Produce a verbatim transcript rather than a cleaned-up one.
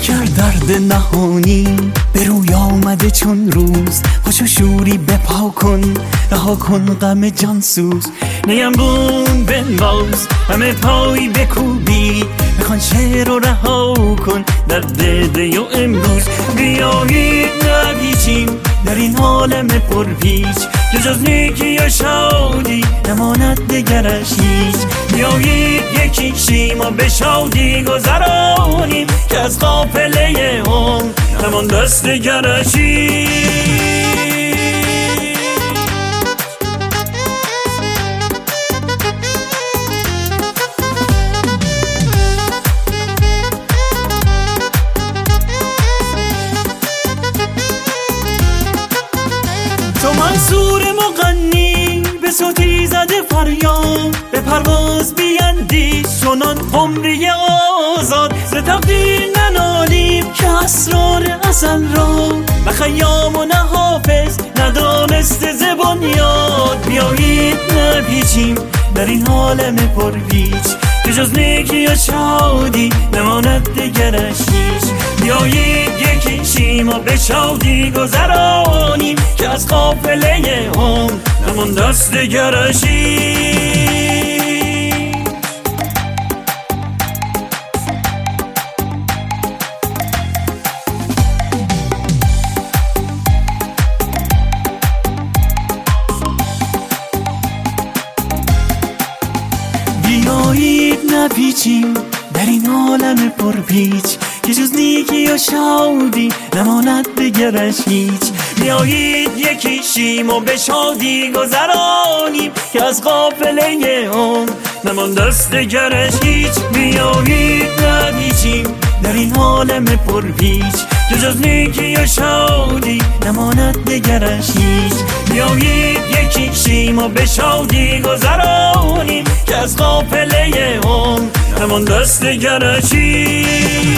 کرد درد نهانی به روی آمده چون روز. خوش و شوری بپا کن رها کن غم جانسوز. نیم بون بنواز همه پایی بکوبی بخوان شعر رو رها کن در دده و امروز. بیایید نپیچیم در این عالم پرپیچ که جز نیکی یا شادی نماند دگرش هیچ. بیایید یکی شیم و به شادی گذرانیم که از قافله هم نمان دست دگرش هیچ. تو منصور مغنی به صوتی زده فریاد به پرواز بیندیش چنان قمری آزاد. ز تقدیر ننالیم که اسرار ازل را نه خیام و نه حافظ ندانسته زبان یاد. بیایید نپیچیم در این عالم پرپیچ که جز نیکی یا شادی نماند دگرش هیچ. بیایید یکی شیم و به شادی گذرانیم که از قافله هم نمان دست دگرش هیچ. بیایید نپیچیم در این عالم پرپیچ که جز نیکی و شادی نماند دگرش هیچ. بیایید یکی شیم و به شادی گذرانیم که از قافله هم نمان دست دگرش هیچ. بیایید نپیچیم در این عالم پرپیچ که جز نیکی و شادی نماند دگرش هیچ. بیایید یکی شیم و به شادی گذرانیم که از قافله هم نمان دست دگرش هیچ.